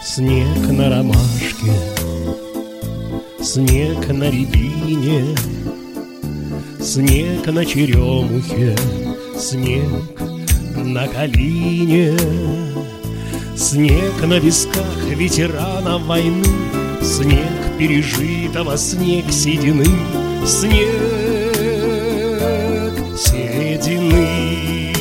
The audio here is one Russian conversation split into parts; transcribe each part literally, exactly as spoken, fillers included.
Снег на ромашке, снег на рябине, снег на черемухе, снег на калине, снег на висках ветерана войны, снег пережитого, снег седины, снег седины.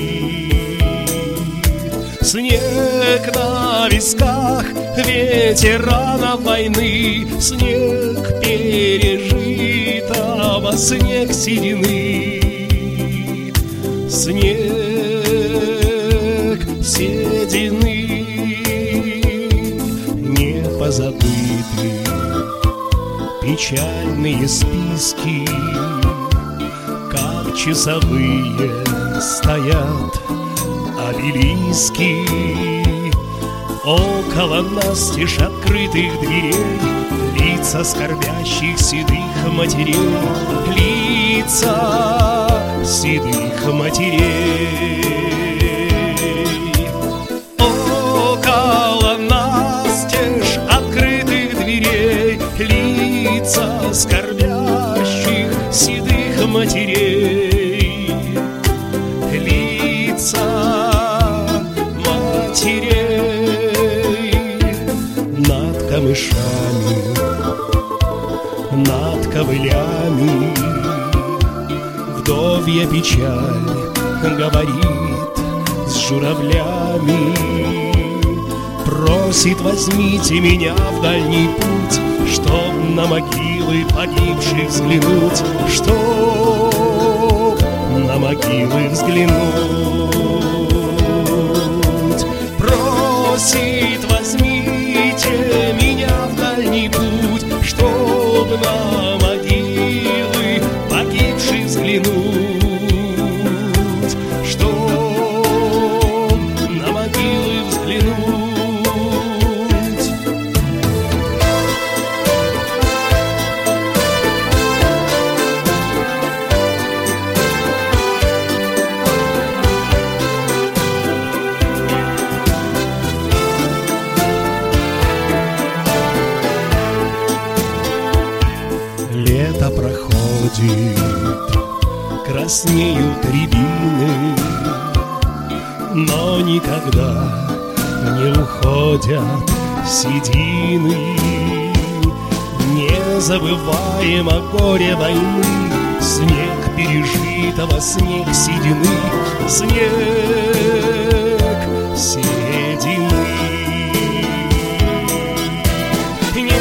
Снег на висках ветерана войны, снег пережитого, снег седины, снег седины. Не позабыты печальные списки, как часовые стоят обелиски. Около настежь открытых дверей лица скорбящих седых матерей, лица седых матерей. Около настежь открытых дверей лица скорбящих седых матерей, лица матерей. Над камышами, над ковылями вдовья печаль говорит с журавлями. Просит: возьмите меня в дальний путь, чтоб на могилы погибших взглянуть, чтоб на могилы взглянуть. Просит: возьмите меня в дальний путь, чтоб на могилы погибших взглянуть, чтоб на могилы взглянуть. Лето проходит, краснеют рябины, но никогда не уходят седины. Не забываем о горе войны, снег пережитого, снег седины, снег седины. Не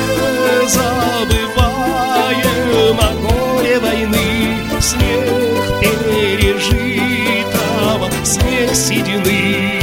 забываем о горе войны, снег пережитого, снег седины.